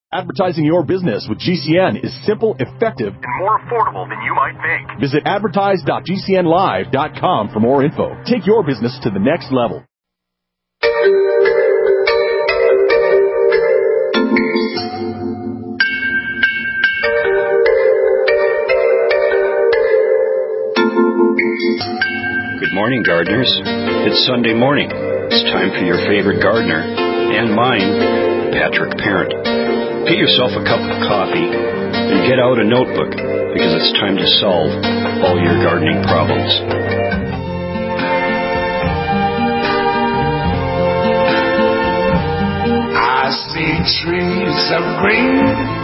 Advertising your business with GCN is simple, effective, and more affordable than you might think. Visit advertise.gcnlive.com for more info. Take your business to the next level. Good morning, gardeners. It's Sunday morning. It's time for your favorite gardener, and mine, Patrick Parent. Get yourself a cup of coffee and get out a notebook, because it's time to solve all your gardening problems. I see trees of green,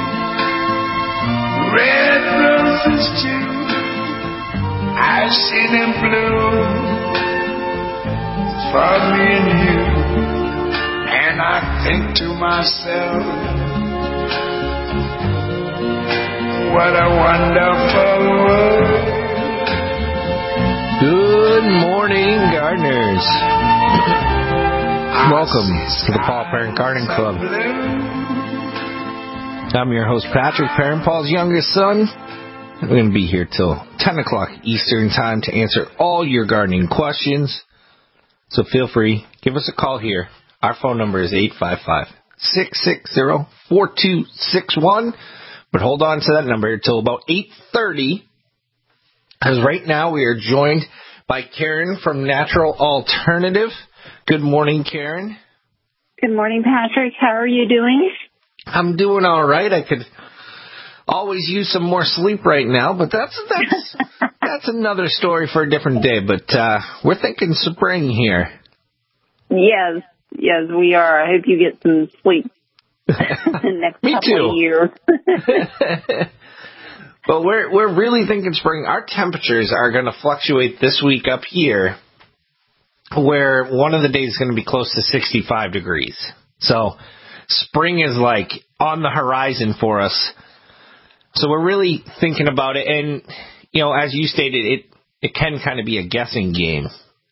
red roses too. I see them bloom for me and you, and I think to myself, what a wonderful world. Good morning, gardeners. Welcome to the Paul Parent Gardening Club. I'm your host, Patrick Parent, Paul's youngest son. We're going to be here till 10 o'clock Eastern time to answer all your gardening questions. So feel free, give us a call here. Our phone number is 855-660-4261. But hold on to that number until about 8:30, as right now we are joined by Karen from Natural Alternative. Good morning, Karen. Good morning, Patrick. How are you doing? I'm doing all right. I could always use some more sleep right now, but that's another story for a different day. But we're thinking spring here. Yes, we are. I hope you get some sleep. Next Me couple too. Of years. But we're really thinking spring. Our temperatures are going to fluctuate this week up here, where one of the days is going to be close to 65 degrees. So spring is like on the horizon for us. So we're really thinking about it. And, you know, as you stated, it can kind of be a guessing game.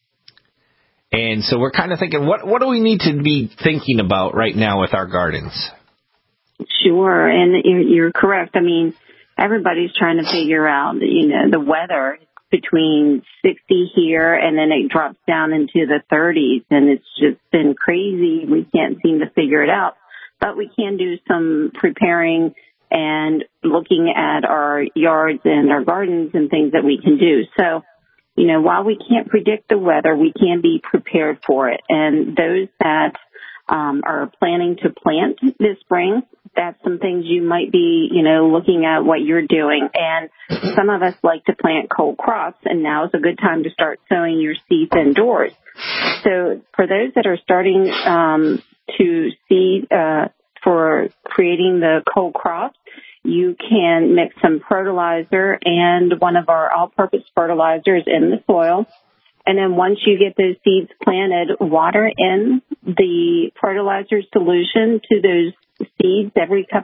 And so we're kind of thinking, what do we need to be thinking about right now with our gardens? Sure, and you're correct. I mean, everybody's trying to figure out, the weather between 60 here, and then it drops down into the 30s, and it's just been crazy. We can't seem to figure it out. But we can do some preparing and looking at our yards and our gardens and things that we can do. So, while we can't predict the weather, we can be prepared for it. And those that are planning to plant this spring, that's some things you might be, looking at what you're doing. And some of us like to plant cold crops, and now is a good time to start sowing your seeds indoors. So for those that are starting to seed for creating the cold crops, you can mix some fertilizer and one of our all-purpose fertilizers in the soil. And then once you get those seeds planted, water in the fertilizer solution to those seeds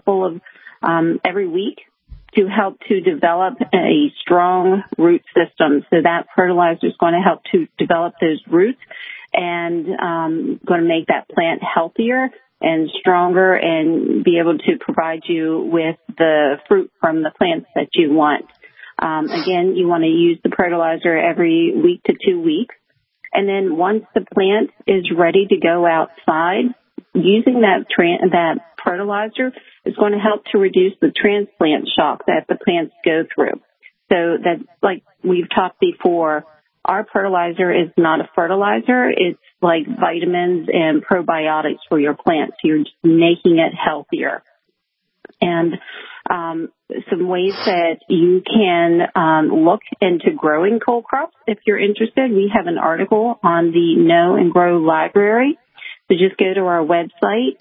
every week to help to develop a strong root system. So that fertilizer is going to help to develop those roots and going to make that plant healthier and stronger and be able to provide you with the fruit from the plants that you want. Again, you want to use the fertilizer every week to 2 weeks. And then once the plant is ready to go outside, using that fertilizer is going to help to reduce the transplant shock that the plants go through. So that's like we've talked before, our fertilizer is not a fertilizer. It's like vitamins and probiotics for your plants. You're just making it healthier. And some ways that you can look into growing cold crops if you're interested. We have an article on the Know and Grow Library. So just go to our website,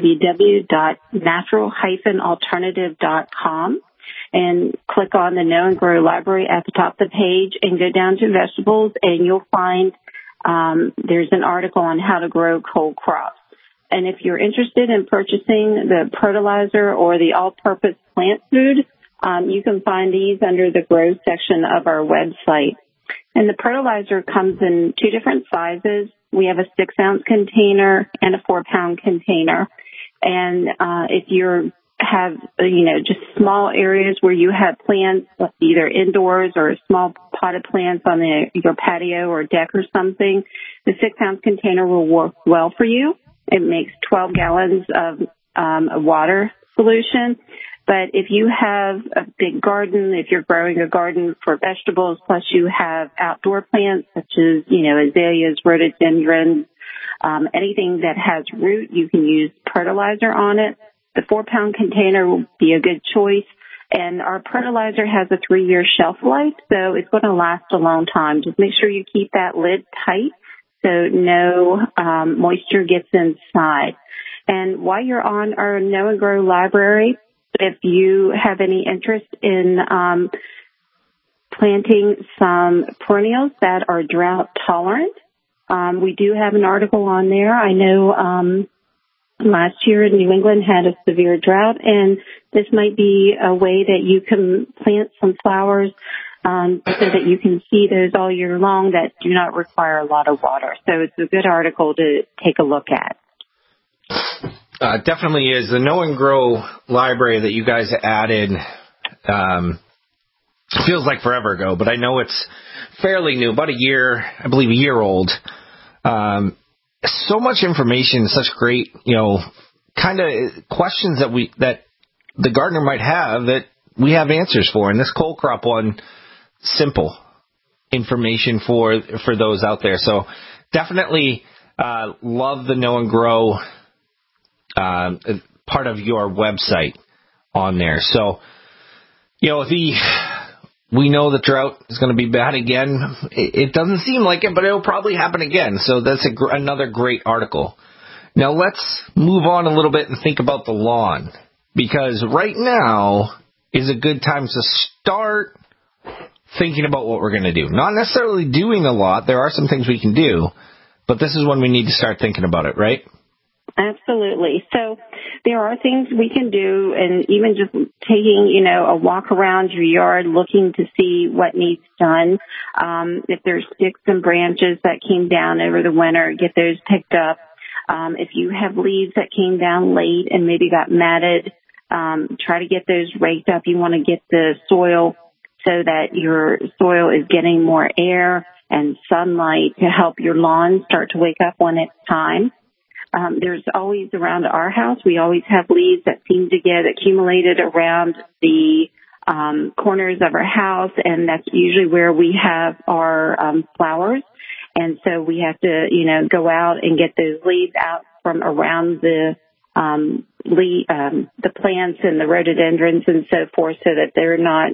www.natural-alternative.com, and click on the Know and Grow Library at the top of the page and go down to vegetables, and you'll find there's an article on how to grow cold crops. And if you're interested in purchasing the fertilizer or the all-purpose plant food, you can find these under the grow section of our website. And the fertilizer comes in two different sizes. We have a 6-ounce container and a 4-pound container. And if you're have, just small areas where you have plants, either indoors or small potted plants on your patio or deck or something, the 6-ounce container will work well for you. It makes 12 gallons of a water solution. But if you have a big garden, if you're growing a garden for vegetables, plus you have outdoor plants such as, azaleas, rhododendrons, anything that has root, you can use fertilizer on it. The 4-pound container will be a good choice. And our fertilizer has a 3-year shelf life, so it's going to last a long time. Just make sure you keep that lid tight so no moisture gets inside. And while you're on our Know and Grow library, if you have any interest in planting some perennials that are drought tolerant, we do have an article on there. I know last year New England had a severe drought, and this might be a way that you can plant some flowers so that you can see those all year long that do not require a lot of water. So it's a good article to take a look at. Definitely is. The Know and Grow library that you guys added feels like forever ago, but I know it's fairly new, about a year old. So much information, such great, kind of questions that the gardener might have that we have answers for. And this cold crop one, simple information for those out there. So definitely love the Know and Grow part of your website on there. So, we know the drought is going to be bad again. It doesn't seem like it, but it'll probably happen again. So that's another great article. Now let's move on a little bit and think about the lawn, because right now is a good time to start thinking about what we're going to do. Not necessarily doing a lot. There are some things we can do, but this is when we need to start thinking about it, right? Absolutely. So there are things we can do, and even just taking, a walk around your yard looking to see what needs done. If there's sticks and branches that came down over the winter, get those picked up. If you have leaves that came down late and maybe got matted, try to get those raked up. You want to get the soil so that your soil is getting more air and sunlight to help your lawn start to wake up when it's time. There's always around our house, we always have leaves that seem to get accumulated around the corners of our house, and that's usually where we have our flowers. And so we have to, go out and get those leaves out from around the plants and the rhododendrons and so forth, so that they're not,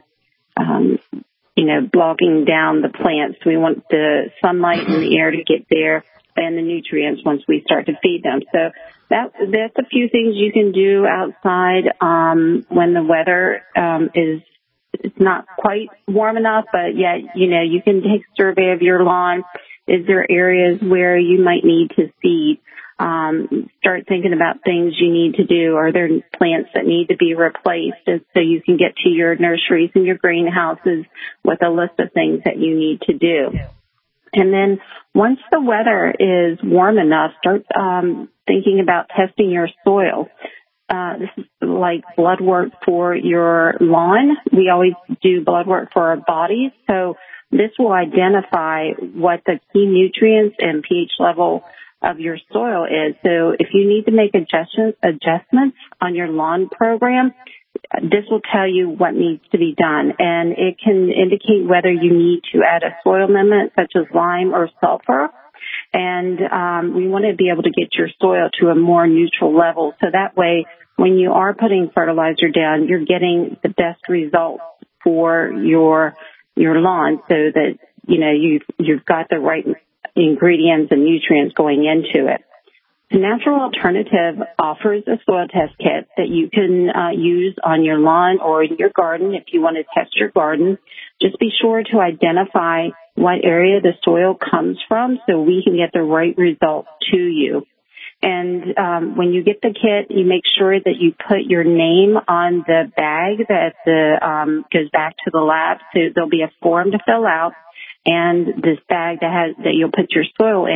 blocking down the plants. We want the sunlight and the air to get there, and the nutrients once we start to feed them. So that's a few things you can do outside when the weather it's not quite warm enough, but yet, you can take a survey of your lawn. Is there areas where you might need to seed? Start thinking about things you need to do. Are there plants that need to be replaced? And so you can get to your nurseries and your greenhouses with a list of things that you need to do. And then once the weather is warm enough, start thinking about testing your soil. This is like blood work for your lawn. We always do blood work for our bodies. So this will identify what the key nutrients and pH level of your soil is. So if you need to make adjustments on your lawn program, this will tell you what needs to be done, and it can indicate whether you need to add a soil amendment such as lime or sulfur. And we want to be able to get your soil to a more neutral level, so that way when you are putting fertilizer down, you're getting the best results for your lawn, so that you've got the right ingredients and nutrients going into it. The Natural Alternative offers a soil test kit that you can use on your lawn or in your garden if you want to test your garden. Just be sure to identify what area the soil comes from so we can get the right results to you. And when you get the kit, you make sure that you put your name on the bag that goes back to the lab. So there'll be a form to fill out, and this bag that you'll put your soil in.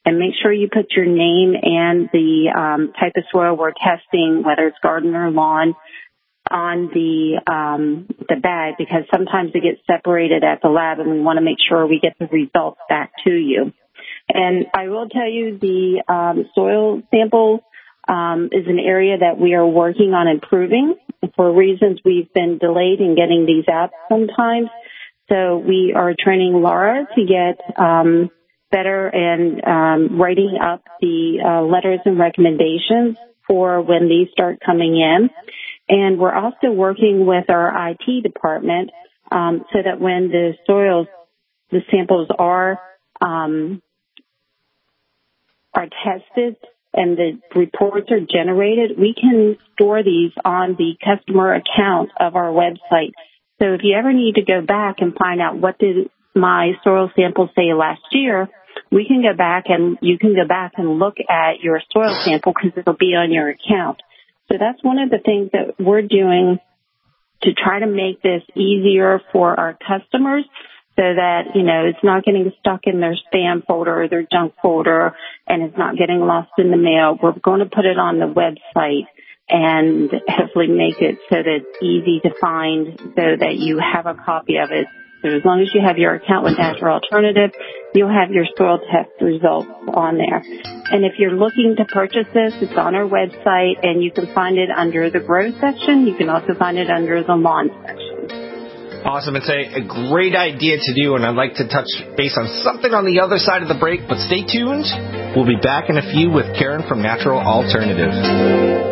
and make sure you put your name and the type of soil we're testing, whether it's garden or lawn, on the bag, because sometimes it gets separated at the lab, and we want to make sure we get the results back to you. And I will tell you, the soil sample is an area that we are working on improving. For reasons we've been delayed in getting these out sometimes. So we are training Laura to get better and writing up the letters and recommendations for when these start coming in. And we're also working with our IT department so that when the samples are tested and the reports are generated, we can store these on the customer account of our website. So if you ever need to go back and find out what did my soil sample say last year, we can go back and you can go back and look at your soil sample because it'll be on your account. So that's one of the things that we're doing to try to make this easier for our customers so that, you know, it's not getting stuck in their spam folder or their junk folder and it's not getting lost in the mail. We're going to put it on the website and hopefully make it so that it's easy to find so that you have a copy of it. So as long as you have your account with Natural Alternative, you'll have your soil test results on there. And if you're looking to purchase this, it's on our website, and you can find it under the grow section. You can also find it under the lawn section. Awesome. It's a great idea to do, and I'd like to touch base on something on the other side of the break, but stay tuned. We'll be back in a few with Karen from Natural Alternative.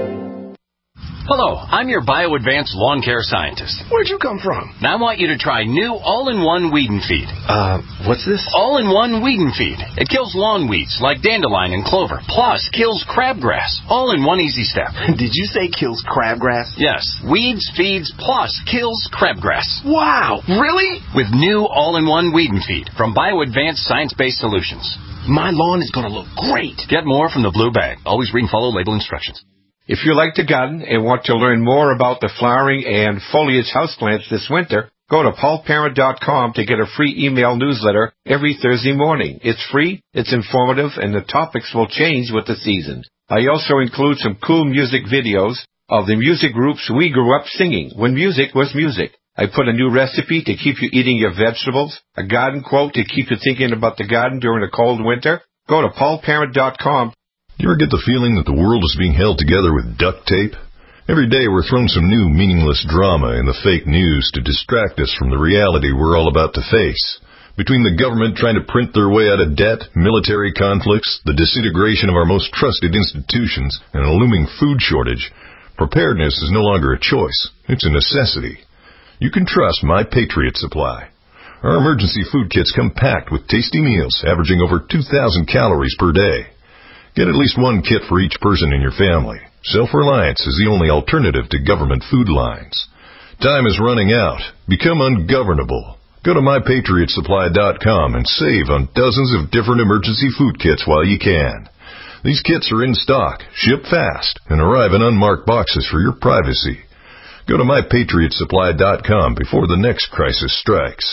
Hello, I'm your BioAdvanced lawn care scientist. Where'd you come from? Now I want you to try new all-in-one weed and feed. What's this? All-in-one weed and feed. It kills lawn weeds like dandelion and clover, plus kills crabgrass, all in one easy step. Did you say kills crabgrass? Yes, weeds, feeds, plus kills crabgrass. Wow, really? With new all-in-one weed and feed from BioAdvanced science-based solutions. My lawn is going to look great. Get more from the blue bag. Always read and follow label instructions. If you like to garden and want to learn more about the flowering and foliage houseplants this winter, go to paulparent.com to get a free email newsletter every Thursday morning. It's free, it's informative, and the topics will change with the season. I also include some cool music videos of the music groups we grew up singing when music was music. I put a new recipe to keep you eating your vegetables, a garden quote to keep you thinking about the garden during a cold winter. Go to paulparent.com. Do you ever get the feeling that the world is being held together with duct tape? Every day we're thrown some new meaningless drama in the fake news to distract us from the reality we're all about to face. Between the government trying to print their way out of debt, military conflicts, the disintegration of our most trusted institutions, and a looming food shortage, preparedness is no longer a choice. It's a necessity. You can trust My Patriot Supply. Our emergency food kits come packed with tasty meals averaging over 2,000 calories per day. Get at least one kit for each person in your family. Self-reliance is the only alternative to government food lines. Time is running out. Become ungovernable. Go to MyPatriotSupply.com and save on dozens of different emergency food kits while you can. These kits are in stock, ship fast, and arrive in unmarked boxes for your privacy. Go to MyPatriotSupply.com before the next crisis strikes.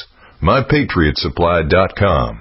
MyPatriotSupply.com.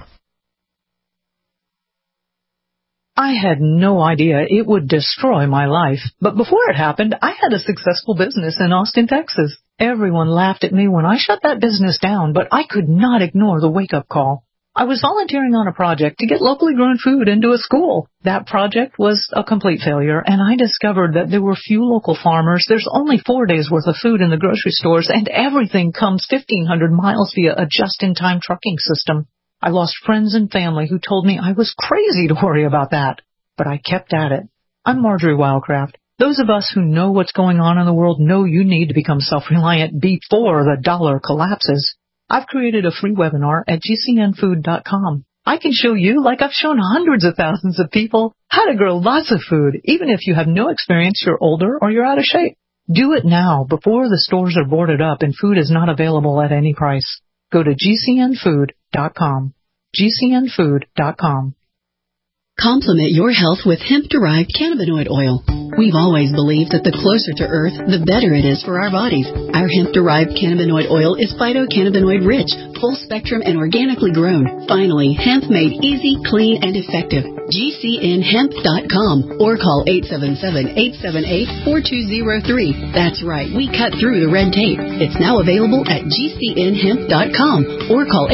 I had no idea it would destroy my life, but before it happened, I had a successful business in Austin, Texas. Everyone laughed at me when I shut that business down, but I could not ignore the wake-up call. I was volunteering on a project to get locally grown food into a school. That project was a complete failure, and I discovered that there were few local farmers. There's only 4 days' worth of food in the grocery stores, and everything comes 1,500 miles via a just-in-time trucking system. I lost friends and family who told me I was crazy to worry about that. But I kept at it. I'm Marjorie Wildcraft. Those of us who know what's going on in the world know you need to become self-reliant before the dollar collapses. I've created a free webinar at gcnfood.com. I can show you, like I've shown hundreds of thousands of people, how to grow lots of food, even if you have no experience, you're older, or you're out of shape. Do it now before the stores are boarded up and food is not available at any price. Go to gcnfood.com. gcnfood.com. Complement your health with hemp-derived cannabinoid oil. We've always believed that the closer to Earth, the better it is for our bodies. Our hemp-derived cannabinoid oil is phytocannabinoid-rich, full-spectrum, and organically grown. Finally, hemp made easy, clean, and effective. GCNhemp.com or call 877-878-4203. That's right, we cut through the red tape. It's now available at GCNhemp.com or call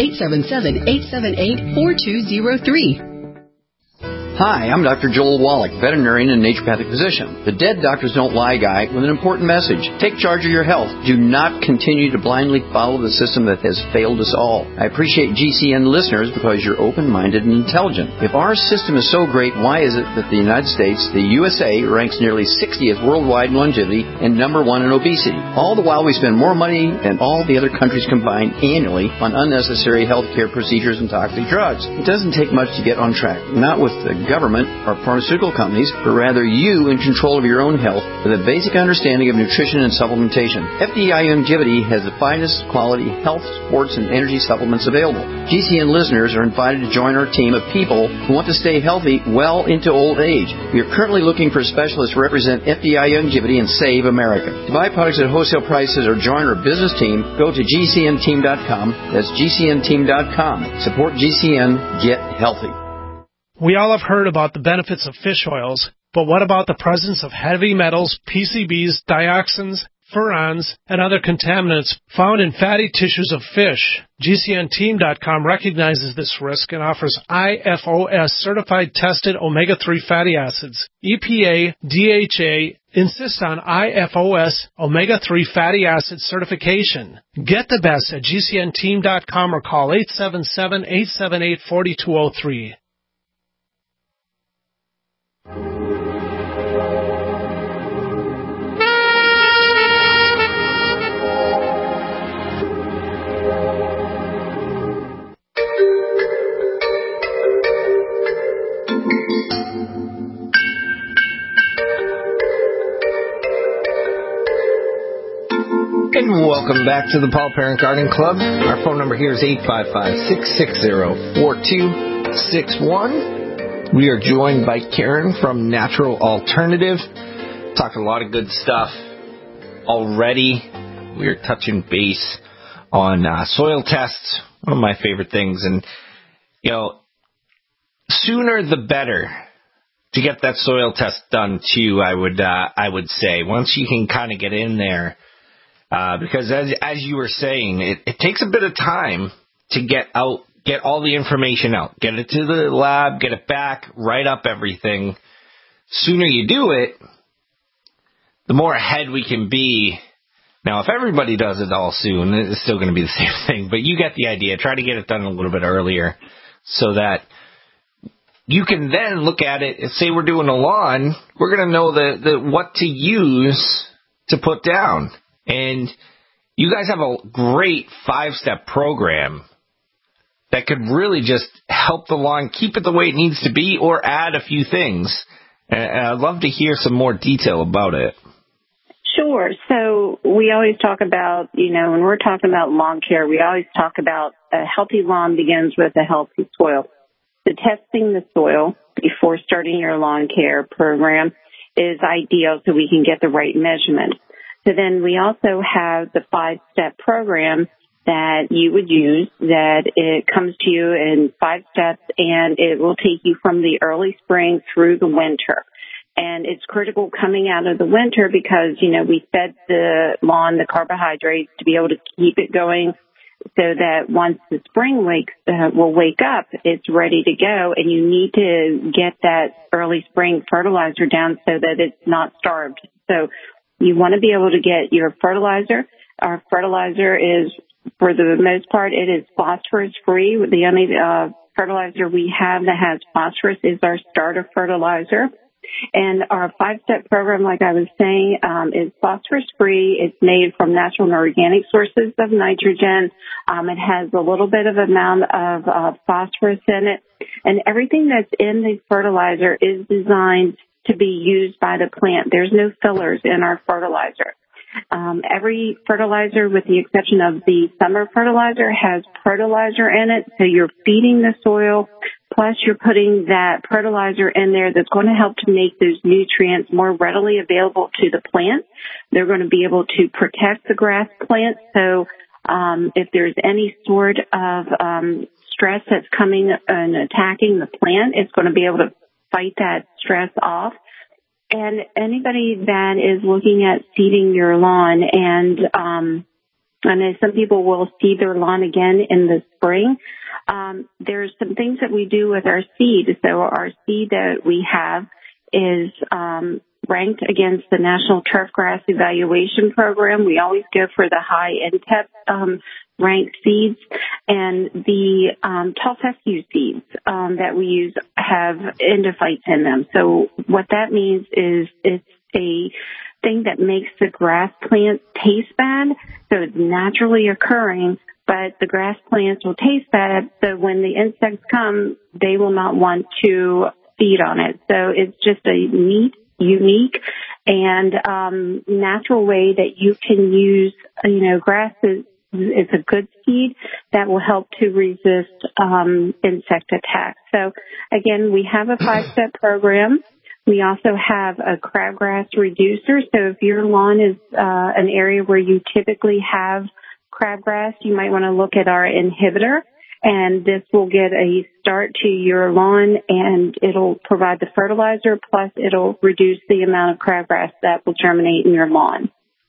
877-878-4203. Hi, I'm Dr. Joel Wallach, veterinarian and naturopathic physician. The Dead Doctors Don't Lie guy with an important message. Take charge of your health. Do not continue to blindly follow the system that has failed us all. I appreciate GCN listeners because you're open-minded and intelligent. If our system is so great, why is it that the United States, the USA, ranks nearly 60th worldwide in longevity and number 1 in obesity? All the while we spend more money than all the other countries combined annually on unnecessary healthcare procedures and toxic drugs. It doesn't take much to get on track. Not with the government or pharmaceutical companies, but rather you in control of your own health with a basic understanding of nutrition and supplementation. FDI Longevity has the finest quality health, sports, and energy supplements available. GCN listeners are invited to join our team of people who want to stay healthy well into old age. We are currently looking for specialists to represent FDI Longevity and Save America. To buy products at wholesale prices or join our business team, go to GCNteam.com. That's GCNteam.com. Support GCN. Get healthy. We all have heard about the benefits of fish oils, but what about the presence of heavy metals, PCBs, dioxins, furans, and other contaminants found in fatty tissues of fish? GCNteam.com recognizes this risk and offers IFOS certified tested omega-3 fatty acids. EPA, DHA insist on IFOS omega-3 fatty acid certification. Get the best at GCNteam.com or call 877-878-4203. And welcome back to the Paul Parent Garden Club. Our phone number here is 855-660-4261. We are joined by Karen from Natural Alternative. Talking a lot of good stuff already. We are touching base on soil tests, one of my favorite things. And, you know, sooner the better to get that soil test done, too, I would say. Once you can kind of get in there. Because as you were saying, it takes a bit of time to get all the information out, get it to the lab, get it back, write up everything. Sooner you do it, the more ahead we can be. Now, if everybody does it all soon, it's still going to be the same thing. But you get the idea. Try to get it done a little bit earlier so that you can then look at it and say we're doing a lawn. We're going to know the what to use to put down. And you guys have a great 5-step program that could really just help the lawn keep it the way it needs to be or add a few things. And I'd love to hear some more detail about it. Sure. So we always talk about, when we're talking about lawn care, we always talk about a healthy lawn begins with a healthy soil. So testing the soil before starting your lawn care program is ideal so we can get the right measurements. So then we also have the 5-step program that you would use, that it comes to you in 5 steps, and it will take you from the early spring through the winter. And it's critical coming out of the winter because, we fed the lawn the carbohydrates to be able to keep it going so that once the spring will wake up, it's ready to go, and you need to get that early spring fertilizer down so that it's not starved. So you want to be able to get your fertilizer. Our fertilizer is, for the most part, it is phosphorus-free. The only fertilizer we have that has phosphorus is our starter fertilizer. And our 5-step program, like I was saying, is phosphorus-free. It's made from natural and organic sources of nitrogen. It has a little bit of amount of phosphorus in it. And everything that's in the fertilizer is designed to be used by the plant. There's no fillers in our fertilizer. Every fertilizer, with the exception of the summer fertilizer, has fertilizer in it, so you're feeding the soil Plus, you're putting that fertilizer in there that's going to help to make those nutrients more readily available to the plant. They're going to be able to protect the grass plant. So if there's any sort of stress that's coming and attacking the plant, it's going to be able to fight that stress off. And anybody that is looking at seeding your lawn, and I know some people will seed their lawn again in the spring, there's some things that we do with our seed. So our seed that we have is ranked against the National Turfgrass Evaluation Program. We always go for the high NTEP ranked seeds, and the tall fescue seeds that we use have endophytes in them. So what that means is it's a thing that makes the grass plants taste bad. So it's naturally occurring, but the grass plants will taste bad. So when the insects come, they will not want to feed on it. So it's just a neat, unique, and natural way that you can use, grass is a good seed that will help to resist insect attacks. So again, we have a 5-step program. We also have a crabgrass reducer. So if your lawn is an area where you typically have crabgrass, you might want to look at our inhibitor. And this will get a start to your lawn, and it'll provide the fertilizer, plus it'll reduce the amount of crabgrass that will germinate in your lawn.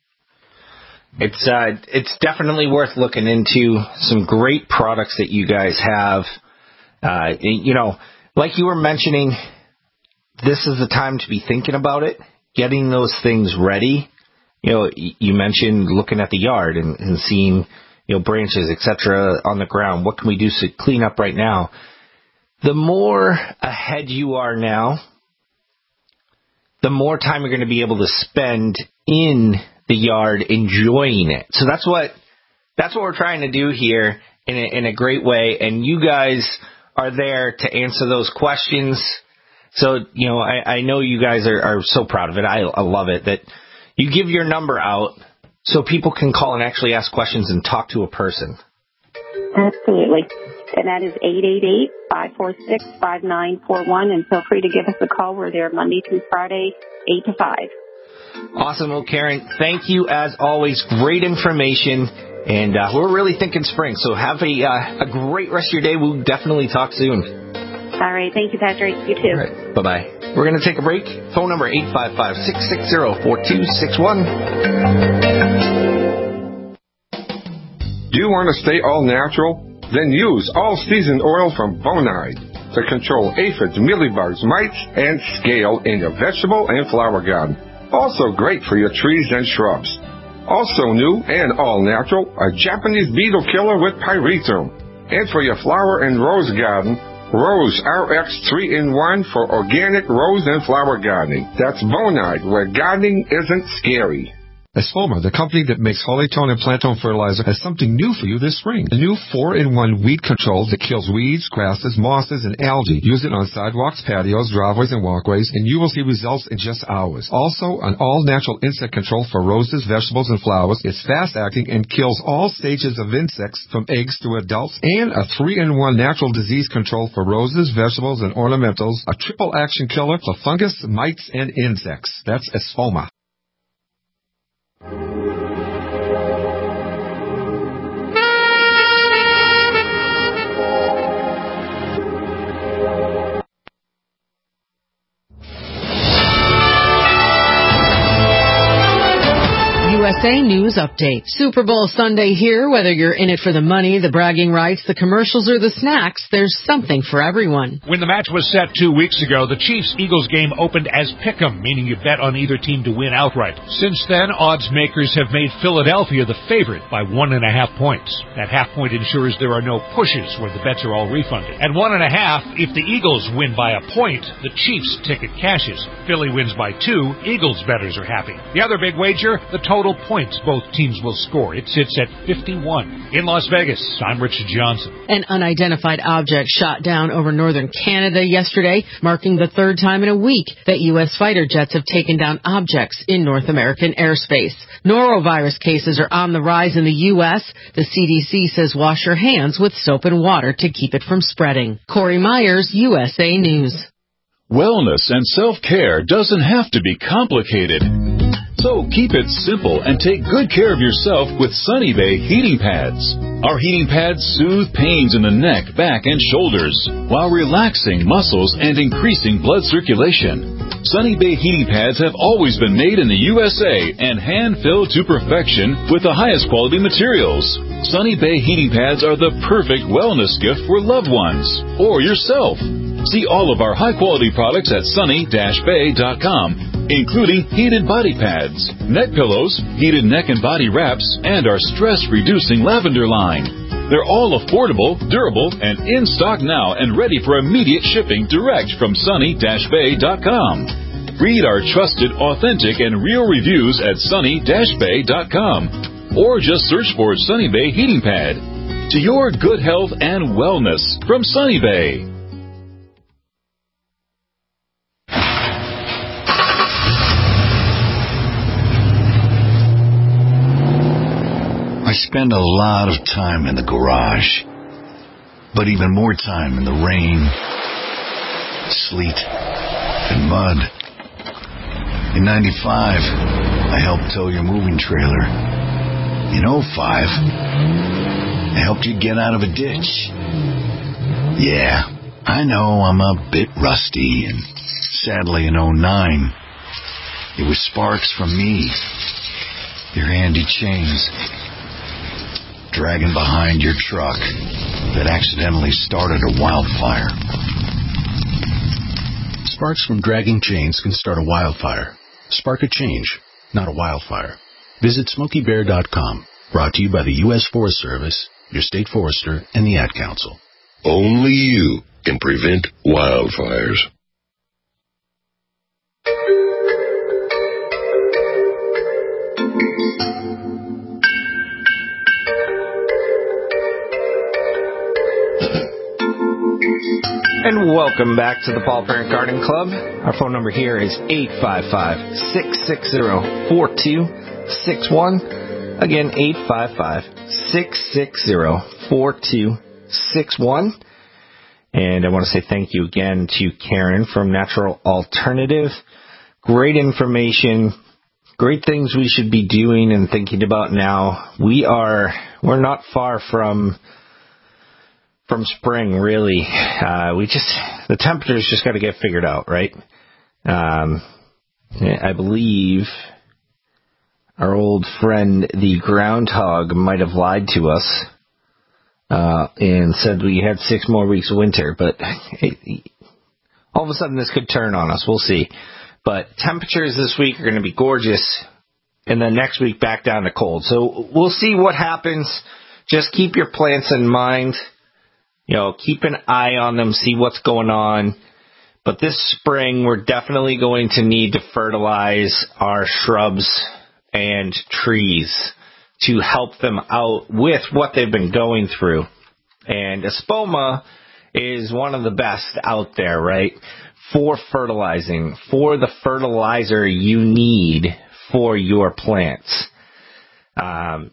It's definitely worth looking into. Some great products that you guys have. Like you were mentioning, this is the time to be thinking about it, getting those things ready. You mentioned looking at the yard and seeing, branches, etc. on the ground. What can we do to clean up right now? The more ahead you are now, the more time you're going to be able to spend in the yard enjoying it. So that's what we're trying to do here in a great way. And you guys are there to answer those questions. So, I know you guys are so proud of it. I love it that you give your number out so people can call and actually ask questions and talk to a person. Absolutely. And that is 888-546-5941. And feel free to give us a call. We're there Monday through Friday, 8 to 5. Awesome. Well, Karen, thank you as always. Great information. And we're really thinking spring. So have a great rest of your day. We'll definitely talk soon. All right. Thank you, Patrick. You too. All right. Bye-bye. We're going to take a break. Phone number 855-660-4261. Do you want to stay all natural? Then use all-season oil from Bonide to control aphids, mealybugs, mites, and scale in your vegetable and flower garden. Also great for your trees and shrubs. Also new and all-natural, a Japanese beetle killer with pyrethrum. And for your flower and rose garden, Rose RX 3-in-1 for organic rose and flower gardening. That's Bonide, where gardening isn't scary. Espoma, the company that makes Hollytone and Plantone fertilizer, has something new for you this spring. The new 4-in-1 weed control that kills weeds, grasses, mosses, and algae. Use it on sidewalks, patios, driveways, and walkways, and you will see results in just hours. Also, an all-natural insect control for roses, vegetables, and flowers. It's fast-acting and kills all stages of insects from eggs to adults. And a 3-in-1 natural disease control for roses, vegetables, and ornamentals. A triple-action killer for fungus, mites, and insects. That's Espoma. USA News Update. Super Bowl Sunday here. Whether you're in it for the money, the bragging rights, the commercials, or the snacks, there's something for everyone. When the match was set 2 weeks ago, the Chiefs-Eagles game opened as pick'em, meaning you bet on either team to win outright. Since then, odds makers have made Philadelphia the favorite by 1.5 points. That half point ensures there are no pushes where the bets are all refunded. At 1.5, if the Eagles win by a point, the Chiefs ticket cashes. Philly wins by 2, Eagles bettors are happy. The other big wager, the total total points both teams will score. It sits at 51. In Las Vegas, I'm Richard Johnson. An unidentified object shot down over northern Canada yesterday, marking the third time in a week that U.S. fighter jets have taken down objects in North American airspace. Norovirus cases are on the rise in the U.S. The CDC says wash your hands with soap and water to keep it from spreading. Corey Myers, USA News. Wellness and self-care doesn't have to be complicated. So keep it simple and take good care of yourself with Sunny Bay heating pads. Our heating pads soothe pains in the neck, back, and shoulders while relaxing muscles and increasing blood circulation. Sunny Bay heating pads have always been made in the USA and hand-filled to perfection with the highest quality materials. Sunny Bay heating pads are the perfect wellness gift for loved ones or yourself. See all of our high-quality products at sunny-bay.com, including heated body pads, neck pillows, heated neck and body wraps, and our stress-reducing lavender line. They're all affordable, durable, and in stock now and ready for immediate shipping direct from sunny-bay.com. Read our trusted, authentic, and real reviews at sunny-bay.com or just search for Sunny Bay Heating Pad. To your good health and wellness from Sunny Bay. I spend a lot of time in the garage, but even more time in the rain, sleet, and mud. In 95, I helped tow your moving trailer. In 05, I helped you get out of a ditch. Yeah, I know I'm a bit rusty, and sadly in 09, it was sparks from me, your handy chains, dragging behind your truck that accidentally started a wildfire. Sparks from dragging chains can start a wildfire. Spark a change, not a wildfire. Visit SmokeyBear.com. Brought to you by the U.S. Forest Service, your state forester, and the Ad Council. Only you can prevent wildfires. And welcome back to the Paul Parent Garden Club. Our phone number here is 855-660-4261. Again, 855-660-4261. And I want to say thank you again to Karen from Natural Alternative. Great information, great things we should be doing and thinking about now. We're not far from spring, really. The temperatures just got to get figured out, right? I believe our old friend, the groundhog, might have lied to us and said we had 6 more weeks of winter, but all of a sudden this could turn on us. We'll see. But temperatures this week are going to be gorgeous, and then next week back down to cold. So we'll see what happens. Just keep your plants in mind. Keep an eye on them, see what's going on. But this spring, we're definitely going to need to fertilize our shrubs and trees to help them out with what they've been going through. And Espoma is one of the best out there, right, for fertilizing, for the fertilizer you need for your plants. I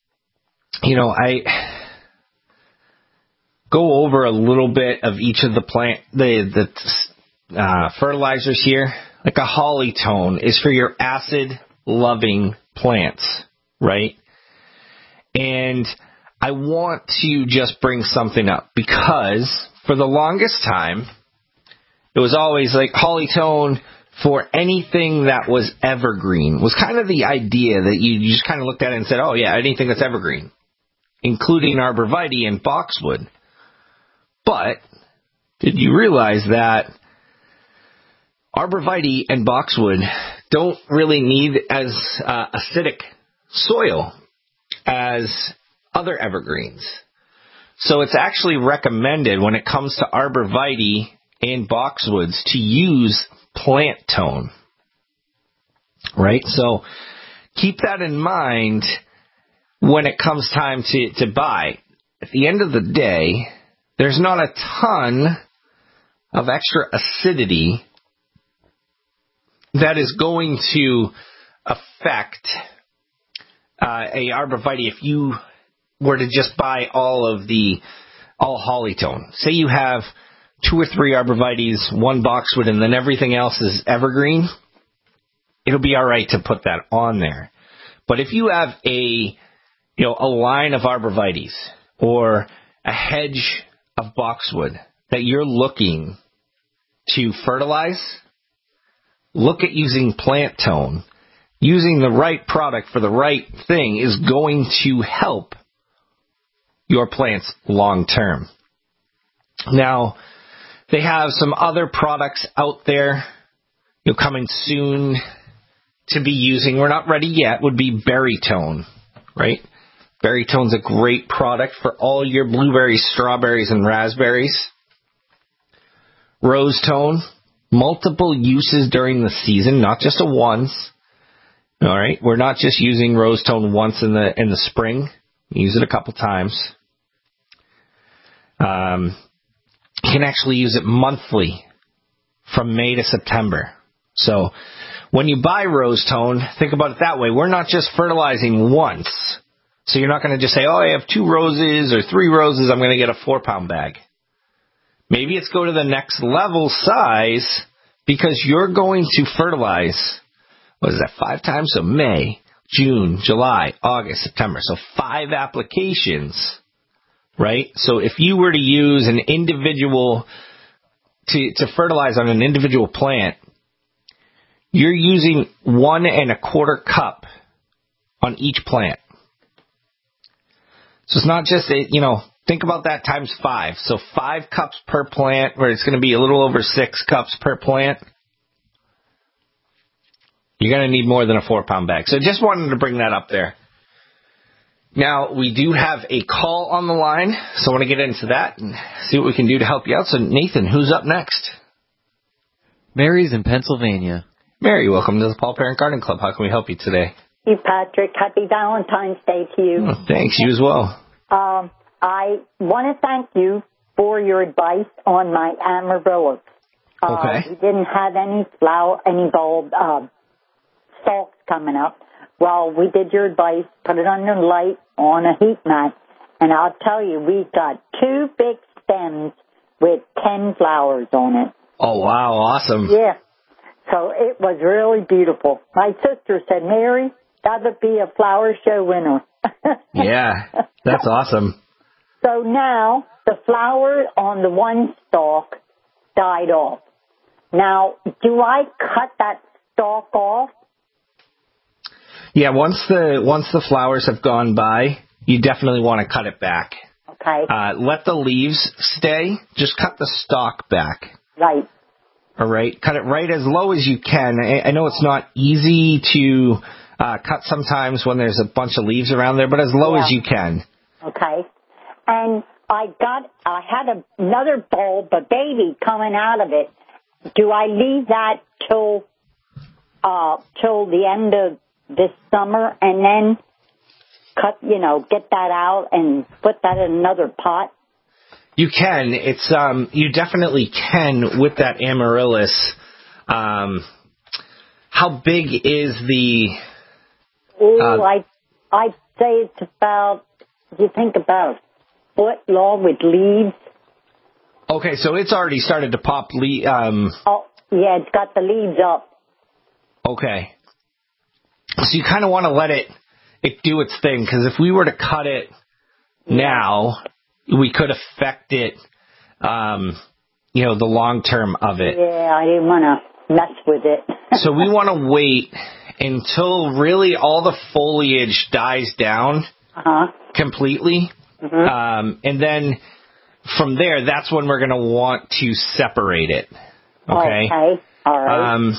go over a little bit of each of the fertilizers here. Like a Hollytone is for your acid-loving plants, right? And I want to just bring something up because for the longest time, it was always like Hollytone for anything that was evergreen was kind of the idea that you just kind of looked at it and said, oh yeah, anything that's evergreen, including arborvitae and boxwood. But did you realize that arborvitae and boxwood don't really need as acidic soil as other evergreens? So it's actually recommended when it comes to arborvitae and boxwoods to use plant tone, right? So keep that in mind when it comes time to buy. At the end of the day, there's not a ton of extra acidity that is going to affect a arborvitae if you were to just buy all Hollytone. Say you have 2 or 3 arborvitaes, 1 boxwood, and then everything else is evergreen. It'll be all right to put that on there. But if you have a line of arborvitaes or a hedge of boxwood that you're looking to fertilize, look at using Plant Tone. Using the right product for the right thing is going to help your plants long term. Now, they have some other products out there coming soon to be using. We're not ready yet, would be Berry Tone, right? Berry Tone's a great product for all your blueberries, strawberries, and raspberries. Rose Tone, multiple uses during the season, not just a once. All right, we're not just using Rose Tone once in the spring. We use it a couple times. You can actually use it monthly from May to September. So when you buy Rose Tone, think about it that way. We're not just fertilizing once. So you're not going to just say, oh, I have 2 roses or 3 roses, I'm going to get a 4-pound bag. Maybe it's go to the next level size because you're going to fertilize, 5 times? So May, June, July, August, September. So 5 applications, right? So if you were to use an individual to fertilize on an individual plant, you're using 1 1/4 cup on each plant. So it's not just, think about that times 5. So 5 cups per plant, where it's going to be a little over 6 cups per plant. You're going to need more than a 4-pound bag. So just wanted to bring that up there. Now, we do have a call on the line, so I want to get into that and see what we can do to help you out. So, Nathan, who's up next? Mary's in Pennsylvania. Mary, welcome to the Paul Parent Garden Club. How can we help you today? Hey, Patrick. Happy Valentine's Day to you. Oh, thanks. You as well. I want to thank you for your advice on my amaryllis. Okay. We didn't have any bulb stalks coming up. Well, we did your advice, put it under light on a heat mat, and I'll tell you, we've got 2 big stems with 10 flowers on it. Oh, wow. Awesome. Yeah. So it was really beautiful. My sister said, Mary, that would be a flower show winner. Yeah, that's awesome. So now the flower on the one stalk died off. Now, do I cut that stalk off? Yeah, once the flowers have gone by, you definitely want to cut it back. Okay. Let the leaves stay. Just cut the stalk back. Right. All right. Cut it right as low as you can. I know it's not easy to cut sometimes when there's a bunch of leaves around there, but as low as you can. Okay. And I had another bulb, a baby coming out of it. Do I leave that till the end of this summer and then get that out and put that in another pot? You can. It's you definitely can with that amaryllis. How big is the? I'd say it's about. You think about a foot long with leaves. Okay, so it's already started to pop leaves. Oh, yeah, it's got the leaves up. Okay. So you kind of want to let it do its thing, because if we were to cut it now, we could affect it, the long term of it. Yeah, I didn't want to mess with it. So we want to wait until really all the foliage dies down completely. Mm-hmm. And then from there, that's when we're going to want to separate it. Okay. All right.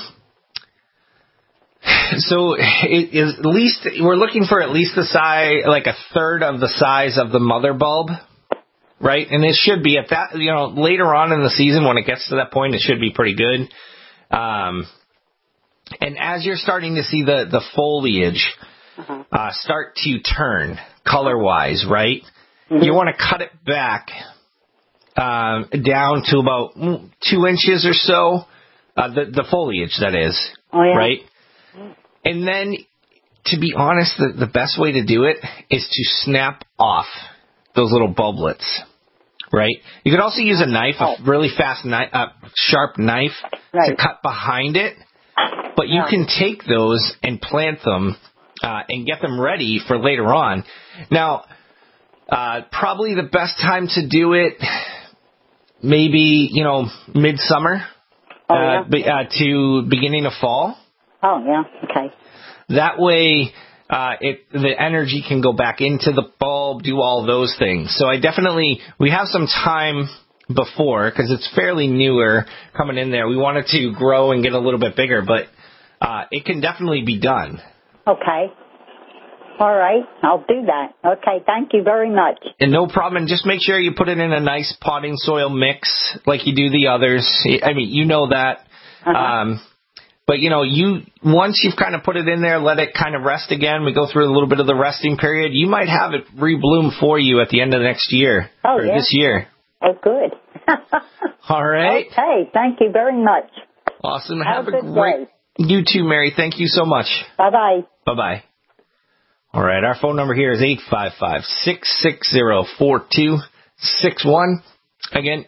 So it is at least we're looking for at least the size, like a third of the size of the mother bulb, right? And it should be at that, later on in the season when it gets to that point, it should be pretty good. And as you're starting to see the foliage start to turn color-wise, right? Mm-hmm. You want to cut it back down to about 2 inches or so, the foliage, that is, right? And then, to be honest, the best way to do it is to snap off those little bulblets, right? You could also use a knife, a really fast knife, sharp knife, to cut behind it. But you can take those and plant them and get them ready for later on. Now, probably the best time to do it, maybe, midsummer to beginning of fall. Oh, yeah, okay. That way, the energy can go back into the bulb, do all those things. So we have some time before, because it's fairly newer coming in there. We want it to grow and get a little bit bigger, but it can definitely be done. Okay. All right. I'll do that. Okay. Thank you very much. And no problem. And just make sure you put it in a nice potting soil mix like you do the others. I mean, you know that. But, once you've kind of put it in there, let it kind of rest again. We go through a little bit of the resting period. You might have it rebloom for you at the end of next year. Oh, yeah. This year. Oh, good. All right. Okay. Thank you very much. Awesome. Have a good day. You too, Mary. Thank you so much. Bye-bye. Bye-bye. All right. Our phone number here is 855-660-4261. Again,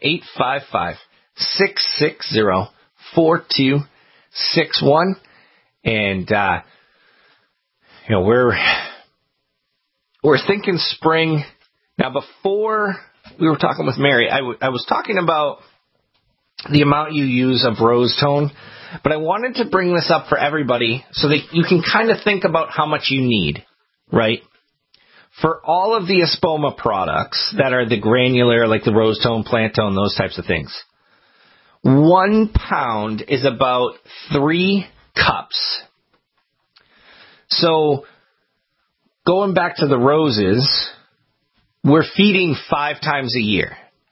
855-660-4261. And, we're thinking spring. Now, before we were talking with Mary, I was talking about the amount you use of rose tone, but I wanted to bring this up for everybody so that you can kind of think about how much you need, right? For all of the Espoma products that are the granular, like the rose tone, plant tone, those types of things, 1 pound is about 3 cups. So going back to the roses, we're feeding 5 times a year.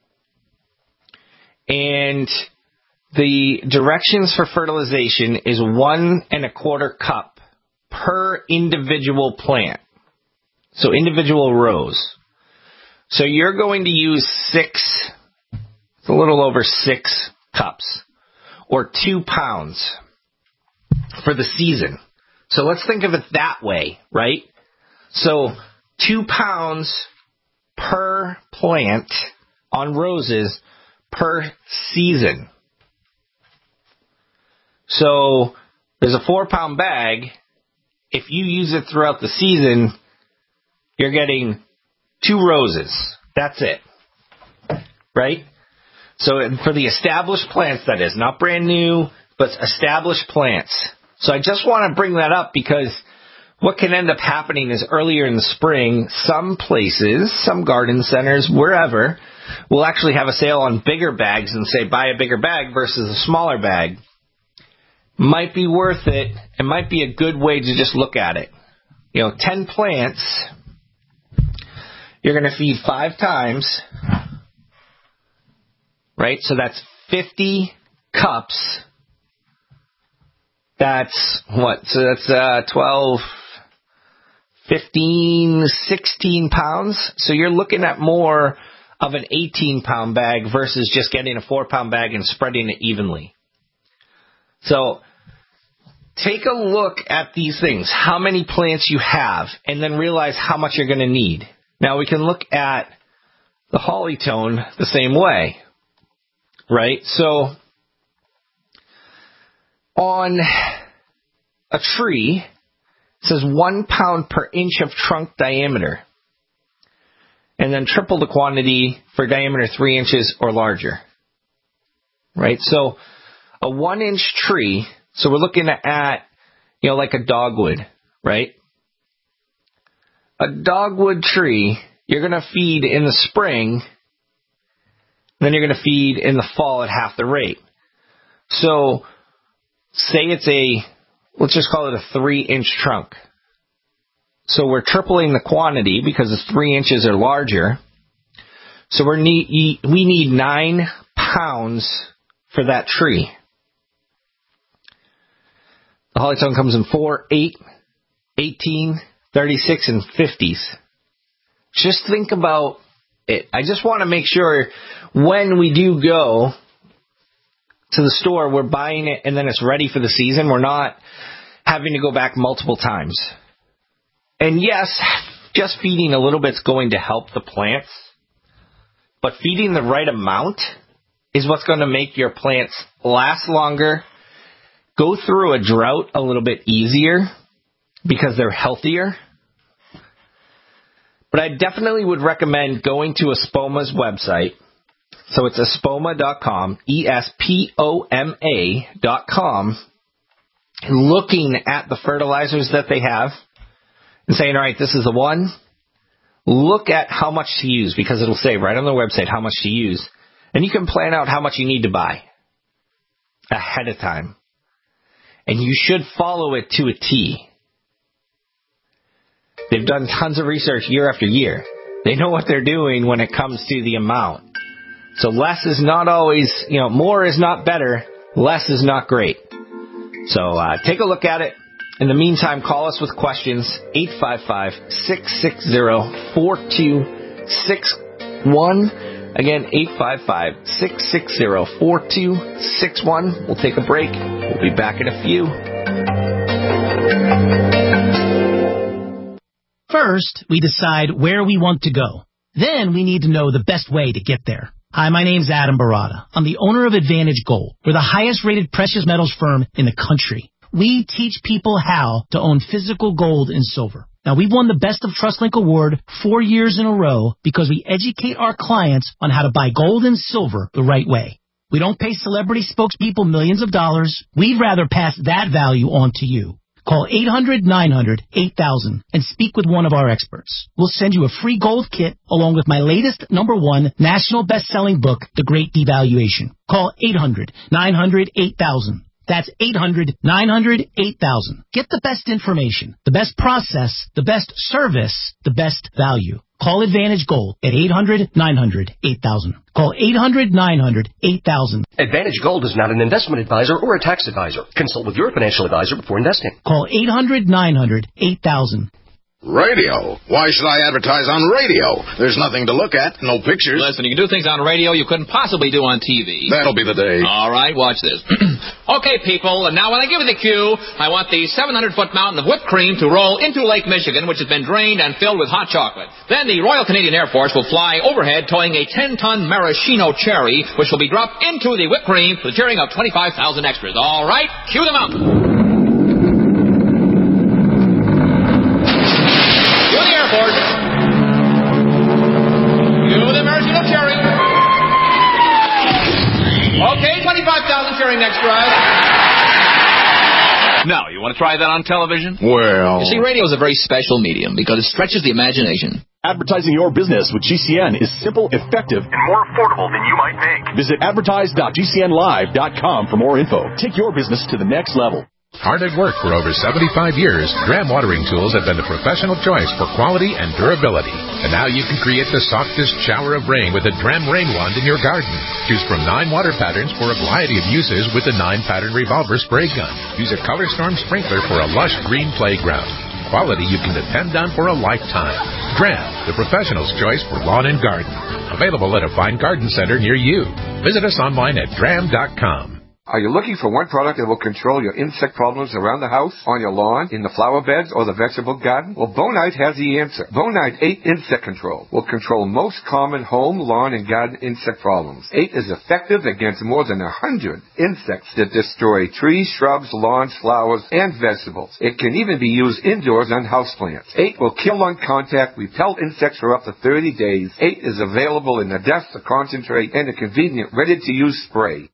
And the directions for fertilization is 1 1/4 cup per individual plant. So individual rows. So you're going to use 6, it's a little over 6 cups, or 2 pounds for the season. So let's think of it that way, right? So 2 pounds per plant on roses per season. So there's a 4-pound bag. If you use it throughout the season, you're getting 2 roses. That's it. Right? So for the established plants, that is, not brand new, but established plants. So I just want to bring that up because what can end up happening is earlier in the spring, some places, some garden centers, wherever, will actually have a sale on bigger bags and say buy a bigger bag versus a smaller bag. Might be worth it. It might be a good way to just look at it. 10 plants, you're going to feed 5 times, right? So that's 50 cups. That's what? So that's 12, 15, 16 pounds. So you're looking at more of an 18-pound bag versus just getting a 4-pound bag and spreading it evenly. So take a look at these things, how many plants you have, and then realize how much you're going to need. Now we can look at the holly tone the same way, right? So on a tree, it says 1 pound per inch of trunk diameter. And then triple the quantity for diameter 3 inches or larger. Right? So a 1-inch tree, so we're looking at, like a dogwood, right? A dogwood tree, you're going to feed in the spring, then you're going to feed in the fall at half the rate. So say it's let's just call it a 3-inch trunk. So we're tripling the quantity because it's 3 inches or larger. So we need 9 pounds for that tree. The Hollytone comes in 4, 8, 18, 36, and 50s. Just think about it. I just want to make sure when we do go to the store, we're buying it and then it's ready for the season. We're not having to go back multiple times. And yes, just feeding a little bit is going to help the plants, but feeding the right amount is what's going to make your plants last longer, go through a drought a little bit easier because they're healthier. But I definitely would recommend going to Espoma's website. So it's espoma.com, ESPOMA.com, looking at the fertilizers that they have and saying, all right, this is the one. Look at how much to use, because it'll say right on the website how much to use. And you can plan out how much you need to buy ahead of time. And you should follow it to a T. They've done tons of research year after year. They know what they're doing when it comes to the amount. So less is not always, more is not better. Less is not great. So take a look at it. In the meantime, call us with questions, 855-660-4261. Again, 855-660-4261. We'll take a break. We'll be back in a few. First, we decide where we want to go. Then we need to know the best way to get there. Hi, my name's Adam Barada. I'm the owner of Advantage Gold. We're the highest rated precious metals firm in the country. We teach people how to own physical gold and silver. Now, we've won the Best of TrustLink Award 4 years in a row because we educate our clients on how to buy gold and silver the right way. We don't pay celebrity spokespeople millions of dollars. We'd rather pass that value on to you. Call 800-900-8000 and speak with one of our experts. We'll send you a free gold kit along with my latest #1 national best-selling book, The Great Devaluation. Call 800-900-8000. That's 800-900-8000. Get the best information, the best process, the best service, the best value. Call Advantage Gold at 800-900-8000. Call 800-900-8000. Advantage Gold is not an investment advisor or a tax advisor. Consult with your financial advisor before investing. Call 800-900-8000. Radio? Why should I advertise on radio? There's nothing to look at, no pictures. Listen, you can do things on radio you couldn't possibly do on TV. That'll be the day. All right, watch this. Okay, people, and now when I give you the cue, I want the 700-foot mountain of whipped cream to roll into Lake Michigan, which has been drained and filled with hot chocolate. Then the Royal Canadian Air Force will fly overhead towing a 10-ton maraschino cherry, which will be dropped into the whipped cream for the cheering of 25,000 extras. All right, cue the mountain. Okay, 25,000 cheering next drive. Now, you want to try that on television? Well... You see, radio is a very special medium because it stretches the imagination. Advertising your business with GCN is simple, effective, and more affordable than you might think. Visit advertise.gcnlive.com for more info. Take your business to the next level. Hard at work for over 75 years, Dram watering tools have been the professional choice for quality and durability. And now you can create the softest shower of rain with a Dram rain wand in your garden. Choose from 9 water patterns for a variety of uses with the 9-pattern revolver spray gun. Use a Color Storm sprinkler for a lush green playground. Quality you can depend on for a lifetime. Dram, the professional's choice for lawn and garden. Available at a fine garden center near you. Visit us online at dram.com. Are you looking for one product that will control your insect problems around the house, on your lawn, in the flower beds, or the vegetable garden? Well, Bonite has the answer. Bonite 8 Insect Control will control most common home, lawn, and garden insect problems. 8 is effective against more than 100 insects that destroy trees, shrubs, lawns, flowers, and vegetables. It can even be used indoors on houseplants. 8 will kill on contact, repel insects for up to 30 days. 8 is available in a dust, a concentrate, and a convenient, ready-to-use spray.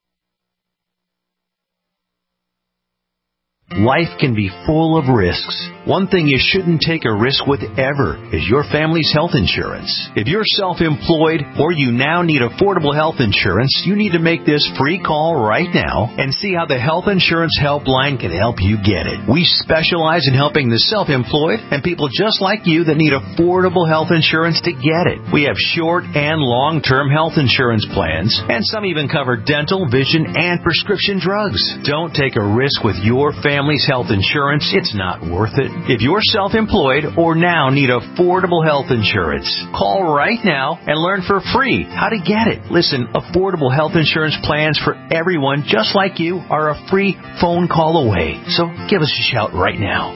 Life can be full of risks. One thing you shouldn't take a risk with ever is your family's health insurance. If you're self-employed or you now need affordable health insurance, you need to make this free call right now and see how the Health Insurance Helpline can help you get it. We specialize in helping the self-employed and people just like you that need affordable health insurance to get it. We have short and long-term health insurance plans, and some even cover dental, vision, and prescription drugs. Don't take a risk with your family family's health insurance, it's not worth it. If you're self-employed or now need affordable health insurance, call right now and learn for free how to get it. Listen, affordable health insurance plans for everyone just like you are a free phone call away. So give us a shout right now.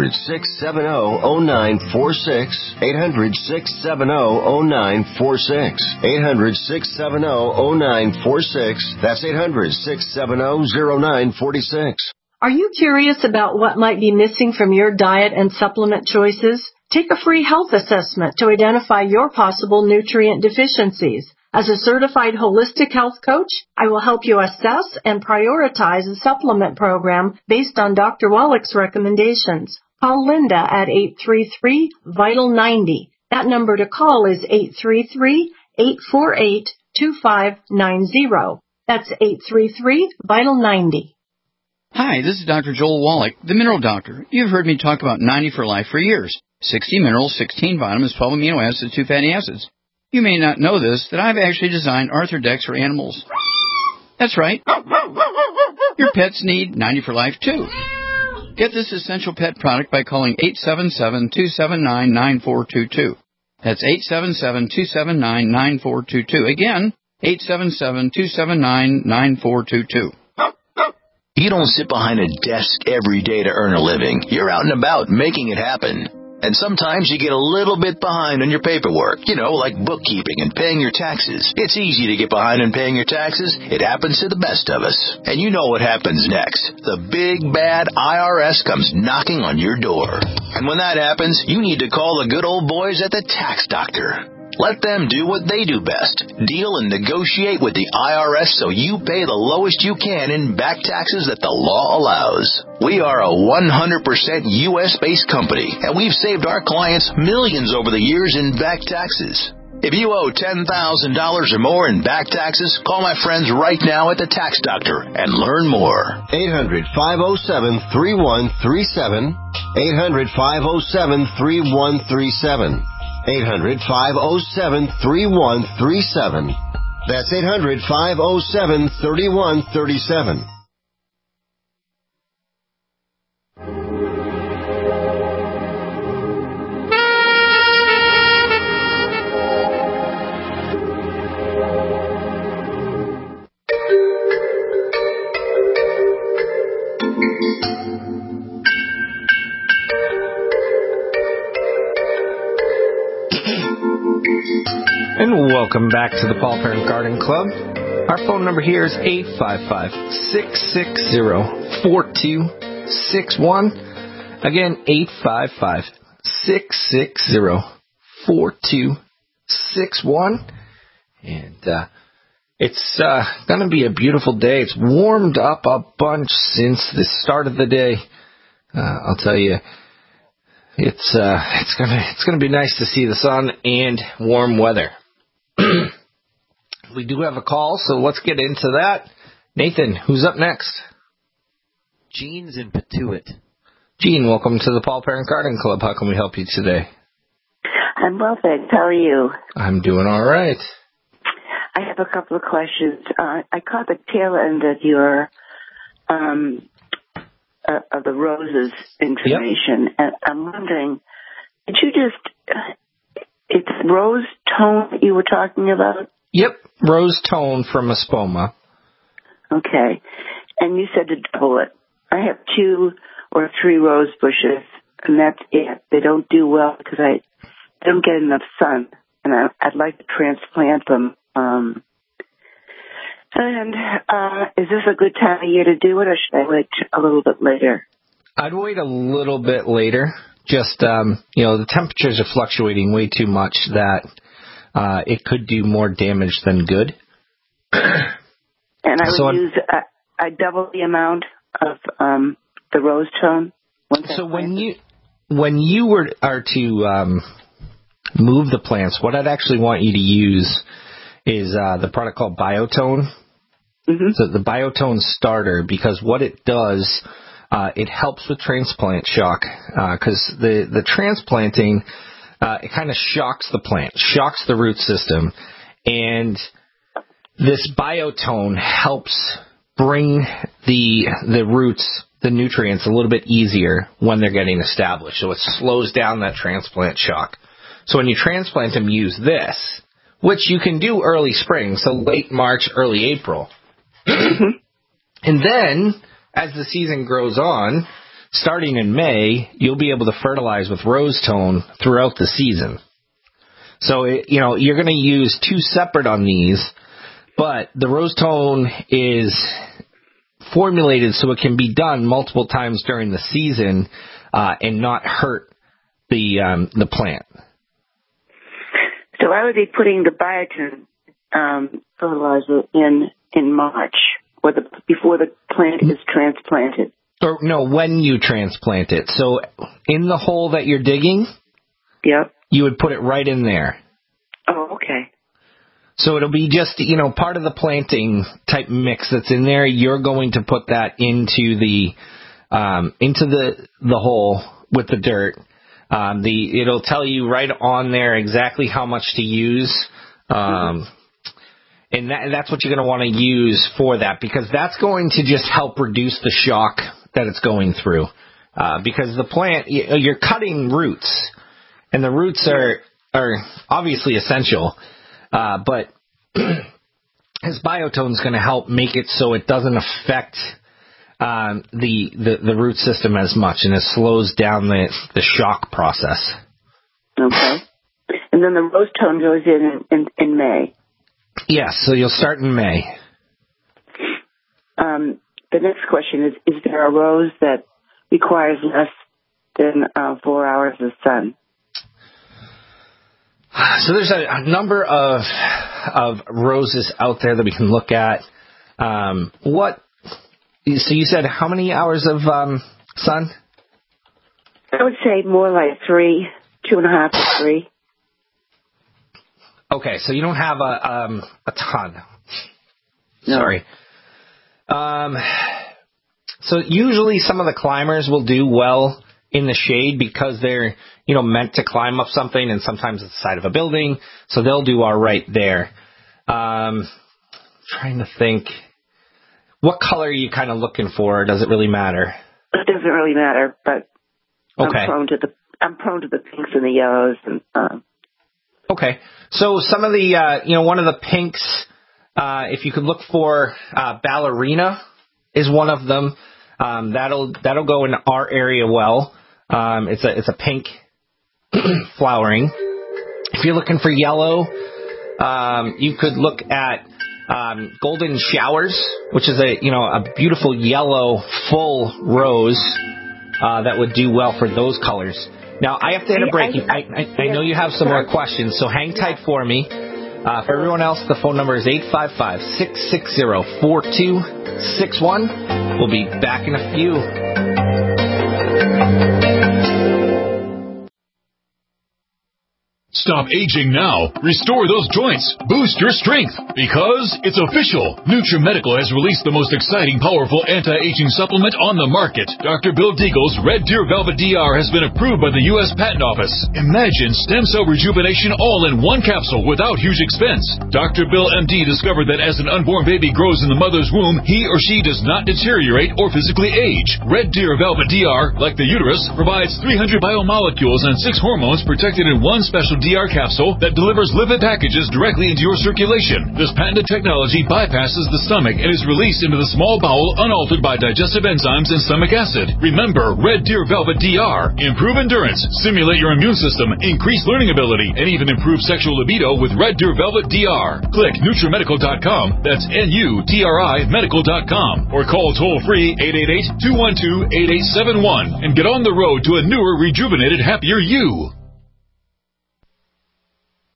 800-670-0946. 800-670-0946. 800-670-0946. That's 800-670-0946. Are you curious about what might be missing from your diet and supplement choices? Take a free health assessment to identify your possible nutrient deficiencies. As a certified holistic health coach, I will help you assess and prioritize a supplement program based on Dr. Wallach's recommendations. Call Linda at 833-VITAL-90. That number to call is 833-848-2590. That's 833-VITAL-90. Hi, this is Dr. Joel Wallach, the Mineral Doctor. You've heard me talk about 90 for Life for years. 60 minerals, 16 vitamins, 12 amino acids, 2 fatty acids. You may not know this, that I've actually designed Arthrodex for animals. That's right. Your pets need 90 for Life, too. Get this essential pet product by calling 877-279-9422. That's 877-279-9422. Again, 877-279-9422. You don't sit behind a desk every day to earn a living. You're out and about making it happen. And sometimes you get a little bit behind on your paperwork, like bookkeeping and paying your taxes. It's easy to get behind on paying your taxes. It happens to the best of us. And you know what happens next. The big, bad IRS comes knocking on your door. And when that happens, you need to call the good old boys at the Tax Doctor. Let them do what they do best. Deal and negotiate with the IRS so you pay the lowest you can in back taxes that the law allows. We are a 100% U.S.-based company, and we've saved our clients millions over the years in back taxes. If you owe $10,000 or more in back taxes, call my friends right now at the Tax Doctor and learn more. 800-507-3137. 800-507-3137. 800-507-3137. That's 800-507-3137. And welcome back to the Paul Parent Garden Club. Our phone number here is 855-660-4261. Again, 855-660-4261. And it's going to be a beautiful day. It's warmed up a bunch since the start of the day. I'll tell you. It's gonna be nice to see the sun and warm weather. We do have a call, so let's get into that. Nathan, who's up next? Gene's in Patuit. Gene, welcome to the Paul Parent Garden Club. How can we help you today? I'm well, thanks. How are you? I'm doing all right. I have a couple of questions. I caught the tail end of your of the roses information, and I'm wondering, did you just, it's rose tone that you were talking about? Yep, rose tone from Espoma. Okay, and you said to double it. I have 2 or 3 rose bushes, and that's it. They don't do well because I don't get enough sun, and I'd like to transplant them. And is this a good time of year to do it, or should I wait a little bit later? I'd wait a little bit later. Just, the temperatures are fluctuating way too much that it could do more damage than good. And I would use, I double the amount of the rose tone. So when you are to move the plants, what I'd actually want you to use is the product called Biotone. Mm-hmm. So the Biotone starter, because what it does, it helps with transplant shock, because the transplanting, it kind of shocks the plant, shocks the root system, and this Biotone helps bring the roots the nutrients a little bit easier when they're getting established. So it slows down that transplant shock. So when you transplant them, use this, which you can do early spring, so late March, early April. And then, as the season grows on, starting in May, you'll be able to fertilize with rose tone throughout the season. So, you're going to use two separate on these, but the rose tone is formulated so it can be done multiple times during the season and not hurt the plant. So I would be putting the biotin fertilizer in March, or before the plant is transplanted. Or no, when you transplant it. So in the hole that you're digging, yep, you would put it right in there. Oh, okay. So it'll be just, part of the planting type mix that's in there. You're going to put that into the hole with the dirt. It'll tell you right on there exactly how much to use. And that's what you're going to want to use for that, because that's going to just help reduce the shock that it's going through. Because the plant, you're cutting roots, and the roots are obviously essential. But his biotone is going to help make it so it doesn't affect the root system as much, and it slows down the shock process. Okay. And then the rose tone goes in May. Yes, so you'll start in May. The next question is there a rose that requires less than 4 hours of sun? So there's a number of roses out there that we can look at. So you said how many hours of sun? I would say more like 3, 2.5 to 3. Okay, so you don't have a ton. No. Sorry. So usually some of the climbers will do well in the shade because they're, meant to climb up something, and sometimes it's the side of a building, so they'll do all right there. Trying to think, what color are you kind of looking for? Does it really matter? It doesn't really matter, but okay. I'm prone to the pinks and the yellows. And okay, so some of the, one of the pinks, if you could look for ballerina is one of them. That'll go in our area well. It's a pink flowering. If you're looking for yellow, you could look at golden showers, which is a beautiful yellow full rose that would do well for those colors. Now I have to hit a break. I know you have some more questions, so hang tight for me. For everyone else, the phone number is 855-660-4261. We'll be back in a few. Stop aging now. Restore those joints. Boost your strength. Because it's official. NutriMedical has released the most exciting, powerful anti-aging supplement on the market. Dr. Bill Deagle's Red Deer Velvet DR has been approved by the U.S. Patent Office. Imagine stem cell rejuvenation all in one capsule without huge expense. Dr. Bill MD discovered that as an unborn baby grows in the mother's womb, he or she does not deteriorate or physically age. Red Deer Velvet DR, like the uterus, provides 300 biomolecules and 6 hormones protected in one special DR capsule that delivers lipid packages directly into your circulation. This patented technology bypasses the stomach and is released into the small bowel unaltered by digestive enzymes and stomach acid. Remember, Red Deer Velvet DR. Improve endurance, stimulate your immune system, increase learning ability, and even improve sexual libido with Red Deer Velvet DR. Click NutriMedical.com, that's NUTRI Medical.com, or call toll-free 888-212-8871 and get on the road to a newer, rejuvenated, happier you.